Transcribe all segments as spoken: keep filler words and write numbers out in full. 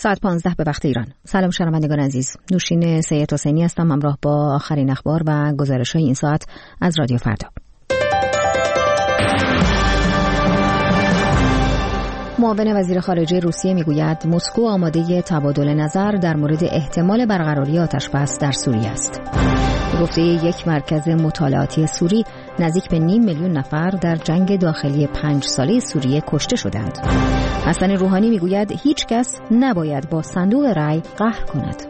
ساعت پانزده به وقت ایران. سلام شنوندگان عزیز. نوشین سید حسینی هستم همراه با آخرین اخبار و گزارش‌های این ساعت از رادیو فردا. معاون وزیر خارجه روسیه میگوید مسکو آماده تبادل نظر در مورد احتمال برقراری آتش‌بس در سوریه است. به گفته یک مرکز مطالعاتی سوری، نزدیک به نیم میلیون نفر در جنگ داخلی پنج ساله سوریه کشته شدند. حسن روحانی میگوید هیچ کس نباید با صندوق رأی قهر کند.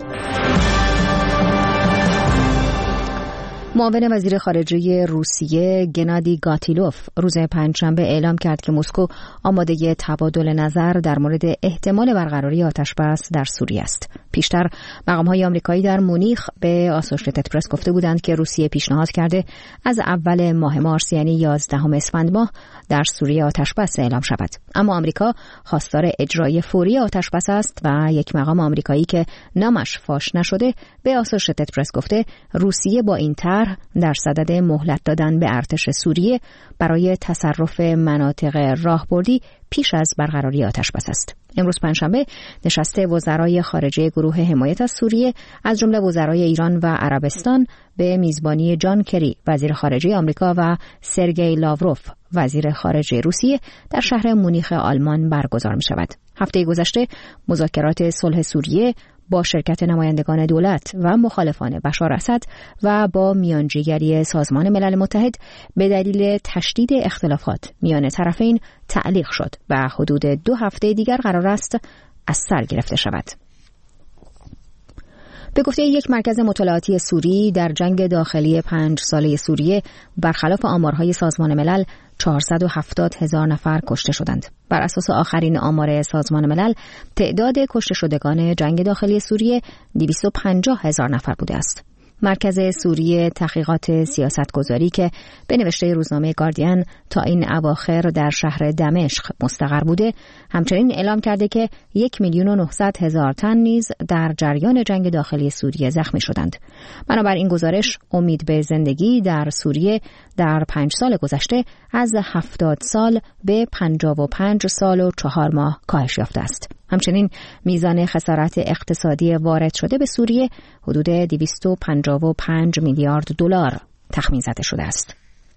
معاون وزیر خارجه روسیه گنادی گاتیلوف روز پنجشنبه اعلام کرد که مسکو آماده تبادل نظر در مورد احتمال برقراری آتش‌بس در سوریه است. پیشتر مقام‌های آمریکایی در مونیخ به آسوشییتد پرس گفته بودند که روسیه پیشنهاد کرده از اول ماه مارس یعنی یازدهم اسفند ماه در سوریه آتش‌بس اعلام شود. اما آمریکا خواستار اجرای فوری آتش‌بس است و یک مقام آمریکایی که نامش فاش نشده به آسوشییتد پرس گفته روسیه با این طرح در صدد مهلت دادن به ارتش سوریه برای تصرف مناطق راهبردی پیش از برقراری آتش‌بس است. امروز پنجشنبه نشست وزرای خارجه گروه حمایت از سوریه از جمله وزرای ایران و عربستان به میزبانی جان کری وزیر خارجه آمریکا و سرگئی لاوروف وزیر خارجه روسیه در شهر مونیخ آلمان برگزار می شود. هفته گذشته مذاکرات صلح سوریه با شرکت نمایندگان دولت و مخالفان بشار اسد و با میانجیگری سازمان ملل متحد به دلیل تشدید اختلافات میان طرفین تعلیق شد و حدود دو هفته دیگر قرار است از سر گرفته شود. به گفته یک مرکز مطالعاتی سوری در جنگ داخلی پنج ساله سوریه برخلاف آمارهای سازمان ملل چهارصد و هفتاد هزار نفر کشته شدند. بر اساس آخرین آمار سازمان ملل تعداد کشته شدگان جنگ داخلی سوریه دویست و پنجاه هزار نفر بوده است. مرکز سوری تحقیقات سیاستگذاری که به نوشته روزنامه گاردین تا این اواخر در شهر دمشق مستقر بوده، همچنین اعلام کرده که یک میلیون و نهصد هزار تن نیز در جریان جنگ داخلی سوریه زخمی شدند. بنابراین گزارش امید به زندگی در سوریه در پنج سال گذشته از هفتاد سال به پنجاه و پنج سال و چهار ماه کاهش یافته است. همچنین میزان خسارت اقتصادی وارد شده به سوریه حدود دویست و پنجاه و پنج میلیارد دلار تخمین زده شده است.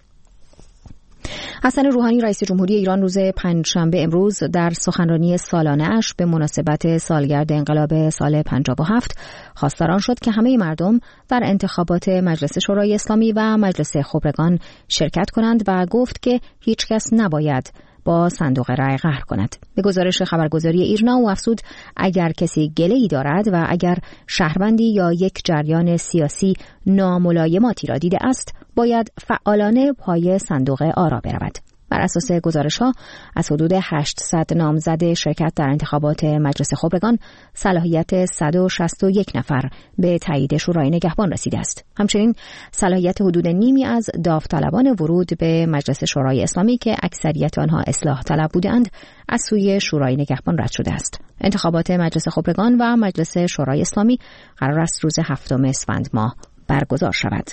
حسن روحانی رئیس جمهوری ایران روز پنجشنبه امروز در سخنرانی سالانه‌اش به مناسبت سالگرد انقلاب سال پنجاه و هفت خواستار شد که همه مردم در انتخابات مجلس شورای اسلامی و مجلس خبرگان شرکت کنند و گفت که هیچ کس نباید با صندوق رأی قهر کند. به گزارش خبرگزاری ایرنا او افزود اگر کسی گله‌ای دارد و اگر شهروندی یا یک جریان سیاسی ناملایماتی را دیده است باید فعالانه پای صندوق آرا برود. بر اساس گزارش‌ها از حدود هشتصد نامزد شرکت در انتخابات مجلس خبرگان صلاحیت صد و شصت و یک نفر به تایید شورای نگهبان رسیده است. همچنین صلاحیت حدود نیمی از داوطلبان ورود به مجلس شورای اسلامی که اکثریت آنها اصلاح طلب بودند از سوی شورای نگهبان رد شده است. انتخابات مجلس خبرگان و مجلس شورای اسلامی قرار است روز هفتم اسفند ماه برگزار شود.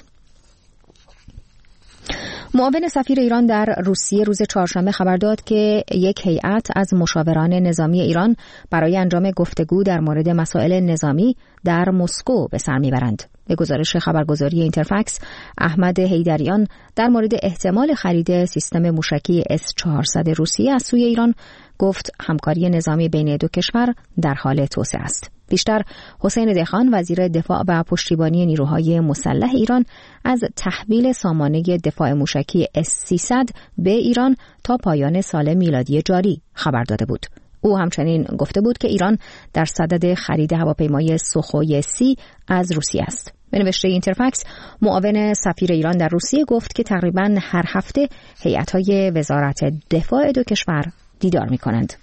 معاون سفیر ایران در روسیه روز چهارشنبه خبر داد که یک هیئت از مشاوران نظامی ایران برای انجام گفتگو در مورد مسائل نظامی در مسکو به سر میبرند. به گزارش خبرگزاری اینترفکس، احمد حیدریان در مورد احتمال خرید سیستم موشکی اس چهارصد روسیه از سوی ایران گفت همکاری نظامی بین دو کشور در حال توسعه است. بیشتر حسین دهخان وزیر دفاع و پشتیبانی نیروهای مسلح ایران از تحویل سامانه دفاع موشکی اس سیصد به ایران تا پایان سال میلادی جاری خبر داده بود. او همچنین گفته بود که ایران در صدد خرید هواپیمای سوخوی سی از روسیه است. به نوشته اینترفکس، معاون سفیر ایران در روسیه گفت که تقریباً هر هفته هیئت‌های وزارت دفاع دو کشور دیدار می‌کنند.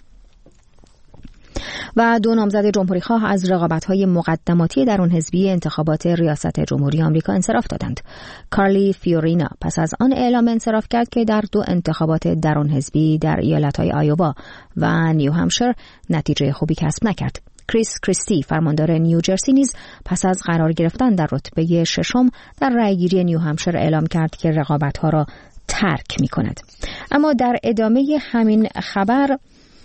و دو نامزد جمهوریخواه از رقابت‌های مقدماتی درون حزبی انتخابات ریاست جمهوری آمریکا انصراف دادند. کارلی فیورینا پس از آن اعلام انصراف کرد که در دو انتخابات درون حزبی در ایالت‌های آیووا و نیو همشر نتیجه خوبی کسب نکرد. کریس کریستی فرماندار نیوجرسی نیز پس از قرار گرفتن در رتبه ششم در رأیگیری نیو همشر اعلام کرد که رقابت‌ها را ترک می‌کند. اما در ادامه همین خبر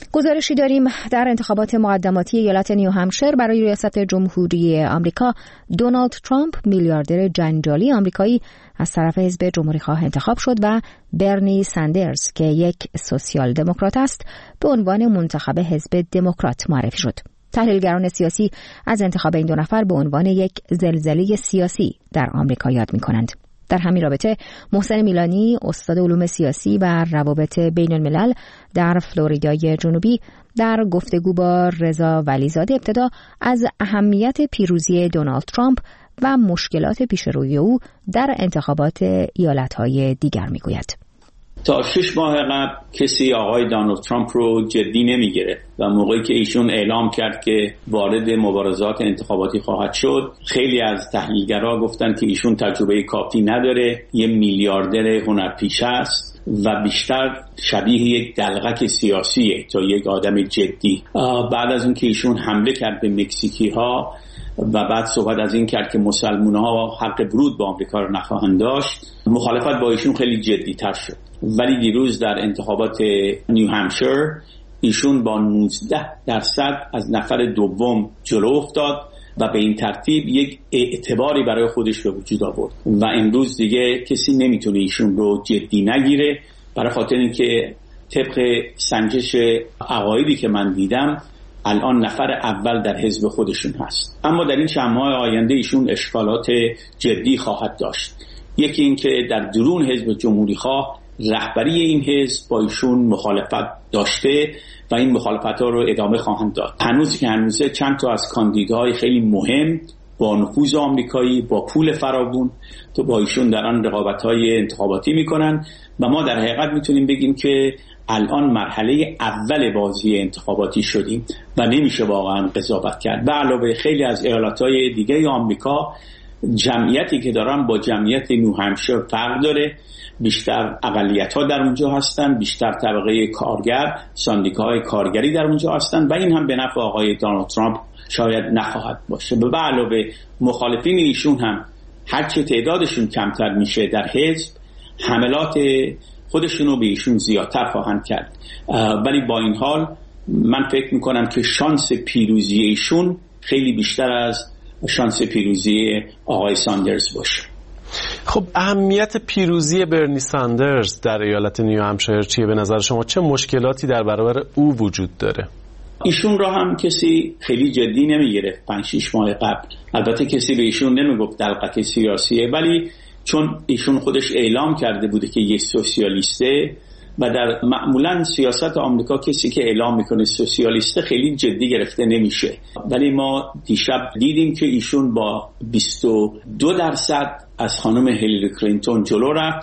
گزارشی داریم در انتخابات مقدماتی ایالت نیو همشر برای ریاست جمهوری آمریکا، دونالد ترامپ میلیاردر جنجالی آمریکایی از طرف حزب جمهوری‌خواه انتخاب شد و برنی ساندرز که یک سوسیال دموکرات است به عنوان منتخب حزب دموکرات معرفی شد. تحلیلگران سیاسی از انتخاب این دو نفر به عنوان یک زلزله سیاسی در آمریکا یاد می‌کنند. در همین رابطه محسن میلانی، استاد علوم سیاسی و روابط بین الملل در فلوریدای جنوبی، در گفتگو با رضا ولیزاده ابتدا از اهمیت پیروزی دونالد ترامپ و مشکلات پیشروی او در انتخابات ایالت‌های دیگر میگوید. تا شش ماه قبل کسی آقای دونالد ترامپ رو جدی نمیگیره و موقعی که ایشون اعلام کرد که وارد مبارزات انتخاباتی خواهد شد، خیلی از تحلیلگرها گفتن که ایشون تجربه کافی نداره، یه میلیاردر هنرپیشه است و بیشتر شبیه یک دلغک سیاسیه تا یک آدم جدی. بعد از اون که ایشون حمله کرد به مکزیکی ها و بعد صحبت از این کرد که مسلمان ها حق ورود به آمریکا رو نخواهند داشت، مخالفت با ایشون خیلی جدی تر شد. ولی دیروز در انتخابات نیو همشر ایشون با نوزده درصد از نفر دوم جلو افتاد و به این ترتیب یک اعتباری برای خودش به وجود آورد و امروز دیگه کسی نمیتونه ایشون رو جدی نگیره، برای خاطر اینکه طبق سنجش عقایدی که من دیدم الان نفر اول در حزب خودشون هست. اما در این چند ماه آینده ایشون اشکالات جدی خواهد داشت. یکی این که در درون حزب جمهوری خواه رهبری این حزب با ایشون مخالفت داشته و این مخالفت ها رو ادامه خواهند داد. هنوز که هنوزه چند تا از کاندیداهای خیلی مهم با نفوذ آمریکایی با پول فراوون تو با ایشون در آن رقابت‌های انتخاباتی میکنن و ما در حقیقت میتونیم بگیم که الان مرحله اول بازی انتخاباتی شدیم و نمیشه واقعا قضاوت کرد. به علاوه خیلی از ایالت‌های دیگه آمریکا جمعیتی که دارن با جمعیت نیو همشر فرق داره، بیشتر اقلیت‌ها در اونجا هستن، بیشتر طبقه کارگر، ساندیکاهای کارگری در اونجا هستن و این هم به نفع آقای دونالد ترامپ شاید نخواهد باشه. به علاوه مخالفین ایشون هم هرچه تعدادشون کمتر میشه در حزب، حملات خودشونو به ایشون زیادتر خواهند کرد. ولی با این حال من فکر میکنم که شانس پیروزی ایشون خیلی بیشتر از شانس پیروزی آقای ساندرز باشه. خب اهمیت پیروزی برنی ساندرز در ایالت نیو همشایر چیه به نظر شما؟ چه مشکلاتی در برابر او وجود داره؟ ایشون را هم کسی خیلی جدی نمیگرفت پنج شش ماه قبل. البته کسی به ایشون نمیگفت دلغک سیاسیه، ولی چون ایشون خودش اعلام کرده بوده که یه سوسیالیسته و در معمولا سیاست آمریکا کسی که اعلام میکنه سوسیالیسته خیلی جدی گرفته نمیشه. ولی ما دیشب دیدیم که ایشون با بیست و دو درصد از خانم هیلاری کلینتون جلو رفت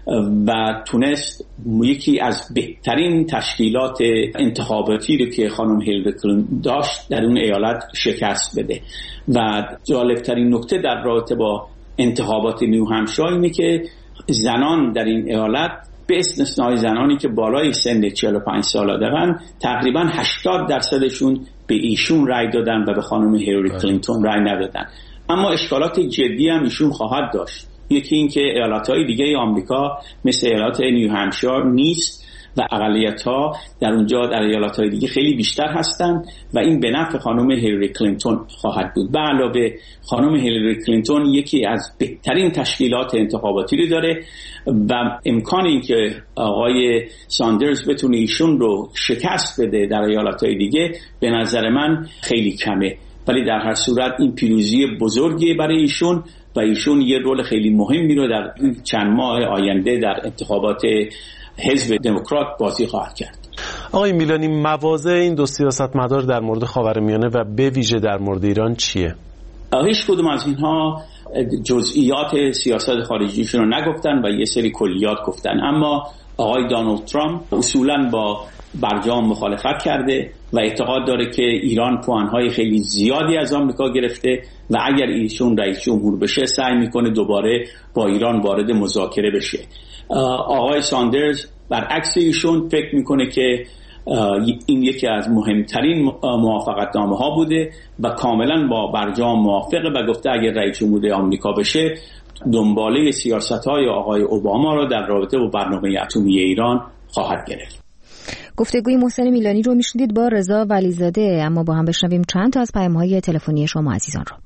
و تونست یکی از بهترین تشکیلات انتخاباتی رو که خانم هیلاری کلینتون داشت در اون ایالت شکست بده. و جالبترین نکته در رابطه با انتخابات نیو همشایر اینه که زنان در این ایالت به استثنای زنانی که بالای سن چهل و پنج ساله دارن تقریبا هشتاد درصدشون به ایشون رای دادن و به خانم هیلاری کلینتون رای ندادن. اما اشکالات جدی هم ایشون خواهد داشت. یکی این که ایالت‌های دیگه آمریکا مثل ایالت نیو همشایر نیست و اقلیت‌ها در اونجا در ایالت‌های دیگه خیلی بیشتر هستند و این به نفع خانم هیلاری کلینتون خواهد بود. به علاوه خانم هیلاری کلینتون یکی از بهترین تشکیلات انتخاباتی رو داره و امکان این که آقای ساندرز بتونه ایشون رو شکست بده در ایالت‌های دیگه به نظر من خیلی کمه. ولی در هر صورت این پیروزی بزرگی برای ایشون و ایشون یه رول خیلی مهمی رو در چند ماه آینده در انتخابات حزب دموکرات بازی خواهد کرد. آقای میلانی، مواضع این دو سیاستمدار در مورد خاورمیانه و به ویژه در مورد ایران چیه؟ هیچ کدوم از اینها جزئیات سیاست خارجیشون رو نگفتن و یه سری کلیات گفتن. اما آقای دونالد ترامپ اصولاً با برجام مخالفت کرده و اعتقاد داره که ایران پوانهای خیلی زیادی از آمریکا گرفته و اگر ایشون رئیس جمهور بشه سعی میکنه دوباره با ایران وارد مذاکره بشه. آقای ساندرز برعکس ایشون فکر میکنه که این یکی از مهمترین موافقتنامه ها بوده و کاملا با برجام موافقه و گفته اگر رئیس جمهور آمریکا بشه دنباله سیاست های آقای اوباما را در رابطه با برنامه اتمی ایران خواهد گرفت. گفتگوی محسن میلانی رو میشنیدید با رضا ولیزاده. اما با هم بشنویم چند تا از پیام‌های تلفنی شما عزیزان رو.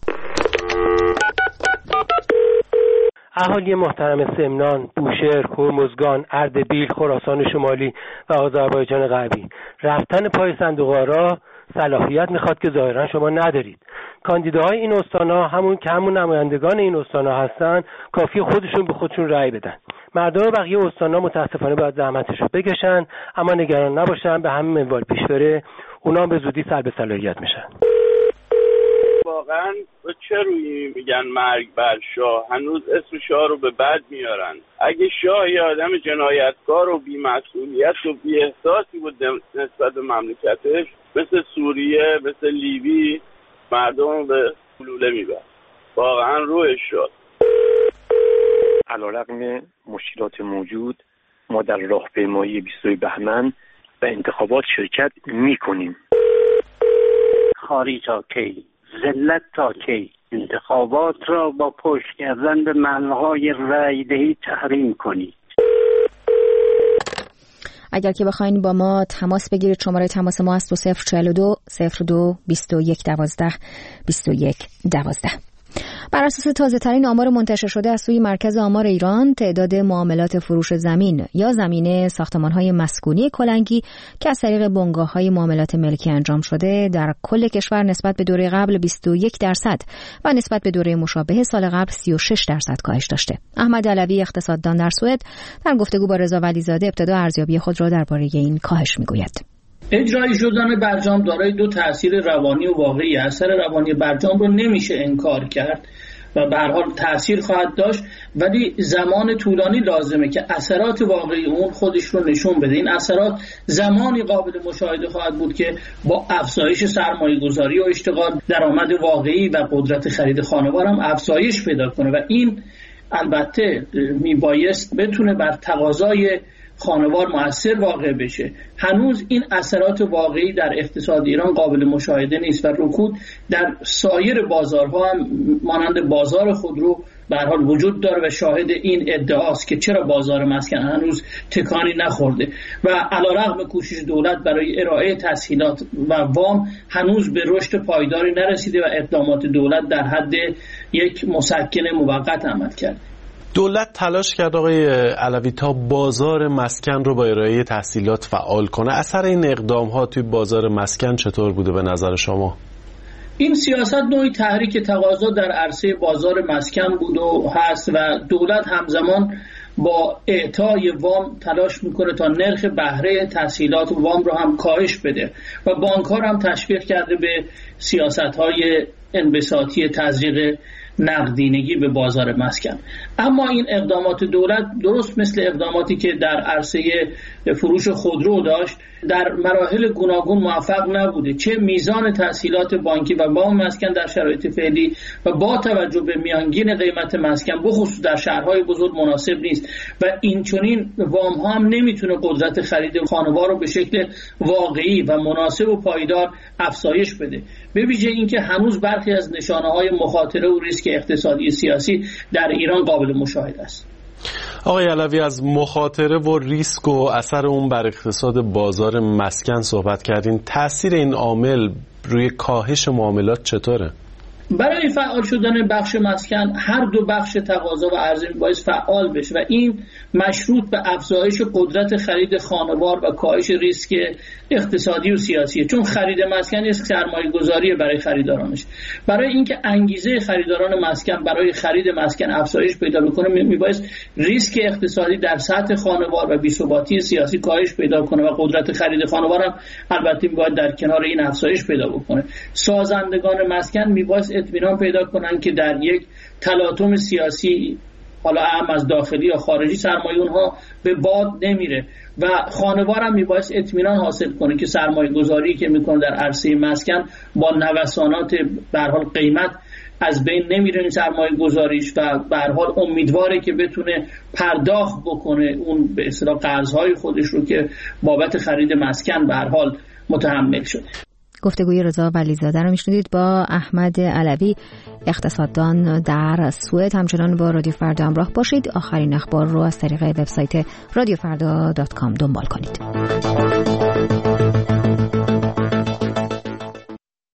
اهالی محترم سمنان، بوشهر، هرمزگان، اردبیل، خراسان شمالی و آذربایجان غربی، رفتن پای صندوق آرا صلاحیت میخواد که ظاهرا شما ندارید. کاندیداهای این استان‌ها همون که همون نمایندگان این استان‌ها هستن، کافی خودشون به خودشون رأی بدن. مردم بقیه استان‌ها متاسفانه باید زحمتشو بکشن، اما نگران نباشن، به همین منوال پیش بره، اونا به زودی سلب صلاحیت میشن. واقعا چه روی میگن مرگ بر شاه؟ هنوز اسم شاه رو به بد میارن. اگه شاه یه آدم جنایتکار و بی‌مسئولیت و بی‌احساسی بود نسبت به مملکتش، مثل سوریه، مثل لیبی، مردم به گلوله میبرد. واقعا روحش شد. علیرغم مشکلات موجود، ما در راهپیمایی بیست و دو بهمن به انتخابات شرکت میکنیم. خاری تا کی؟ ذلت تا کی؟ انتخابات را با پشت کردن به منهای رای دهی تحریم کنید. اگر که بخواین با ما تماس بگیرید، شماره تماس ما است دو صفر چهل و دو صفر دو بیست و یک دوازده بیست و یک دوازده. بر اساس تازه ترین آمار منتشر شده از سوی مرکز آمار ایران، تعداد معاملات فروش زمین یا زمینه ساختمان‌های مسکونی کلنگی که از طریق بنگاه‌های معاملات ملکی انجام شده در کل کشور نسبت به دوره قبل بیست و یک درصد و نسبت به دوره مشابه سال قبل سی و شش درصد کاهش داشته. احمد علوی اقتصاددان در سوئد در گفتگو با رضا ولیزاده ابتدا ارزیابی خود را درباره این کاهش می‌گوید. اجرایی شدن برجام دارای دو تأثیر روانی و واقعی. اثر روانی برجام رو نمیشه انکار کرد و به هر حال تأثیر خواهد داشت، ولی زمان طولانی لازمه که اثرات واقعی اون خودش رو نشون بده. این اثرات زمانی قابل مشاهده خواهد بود که با افزایش سرمایه گذاری و اشتغال، درآمد واقعی و قدرت خرید خانوار هم افزایش پیدا کنه و این البته میبایست بتونه بر تقاضای خانوار مؤثر واقع بشه. هنوز این اثرات واقعی در اقتصاد ایران قابل مشاهده نیست و رکود در سایر بازارها هم مانند بازار خودرو به هر حال وجود داره و شاهد این ادعاست که چرا بازار مسکن هنوز تکانی نخورده و علیرغم کوشش دولت برای ارائه تسهیلات و وام هنوز به رشد پایداری نرسیده و اقدامات دولت در حد یک مسکن موقت عمل کرده. دولت تلاش کرد آقای علوی تا بازار مسکن رو با ارائه تسهیلات فعال کنه. اثر این اقدام ها توی بازار مسکن چطور بوده به نظر شما؟ این سیاست نوعی تحریک تقاضا در عرصه بازار مسکن بود و هست و دولت همزمان با اعطای وام تلاش میکنه تا نرخ بهره تسهیلات وام رو هم کاهش بده و بانک‌ها هم تشویق کرده به سیاست‌های انبساطی تزریق نقدینگی به بازار مسکن. اما این اقدامات دولت درست مثل اقداماتی که در عرصه فروش خودرو داشت در مراحل گوناگون موفق نبوده، چه میزان تسهیلات بانکی و وام مسکن در شرایط فعلی و با توجه به میانگین قیمت مسکن بخصوص در شهرهای بزرگ مناسب نیست و این چنین وام ها هم نمیتونه قدرت خرید خانوار رو به شکل واقعی و مناسب و پایدار افزایش بده، به ویژه اینکه هنوز برخی از نشانه‌های مخاطره و ریسک اقتصادی سیاسی در ایران قابل مشاهده است. آقای علوی، از مخاطره و ریسک و اثر اون بر اقتصاد بازار مسکن صحبت کردین. تأثیر این عامل روی کاهش معاملات چطوره؟ برای فعال شدن بخش مسکن هر دو بخش تقاضا و عرضه باعث فعال بشه و این مشروط به افزایش قدرت خرید خانوار و کاهش ریسک اقتصادی و سیاسی، چون خرید مسکن یک سرمایه گذاری برای خریدارانش. برای اینکه انگیزه خریداران مسکن برای خرید مسکن افزایش پیدا بکنه میبایست ریسک اقتصادی در سطح خانوار و بی‌ثباتی سیاسی کاهش پیدا کنه و قدرت خرید خانوار هم البته میباید در کنار این افزایش پیدا بکنه. سازندگان مسکن میبایست اطمینان پیدا کنن که در یک تلاطم سیاسی، حالا اهم از داخلی یا خارجی، سرمایه اونها به باد نمیره و خانوار هم میبایست اطمینان حاصل کنه که سرمایه گذاری که میکنه در عرصه مسکن با نوسانات به هر حال قیمت از بین نمیره این سرمایه گذاریش و به هر حال امیدواره که بتونه پرداخت بکنه اون به اصطلاح قرضهای خودش رو که بابت خرید مسکن به هر حال متحمل شده. گفتگوی رضا ولیزاده رو میشنیدید با احمد علوی، اقتصاددان در سوئد. همچنان با رادیو فردا همراه باشید. آخرین اخبار رو از طریق وبسایت رادیو فردا دات کام دنبال کنید.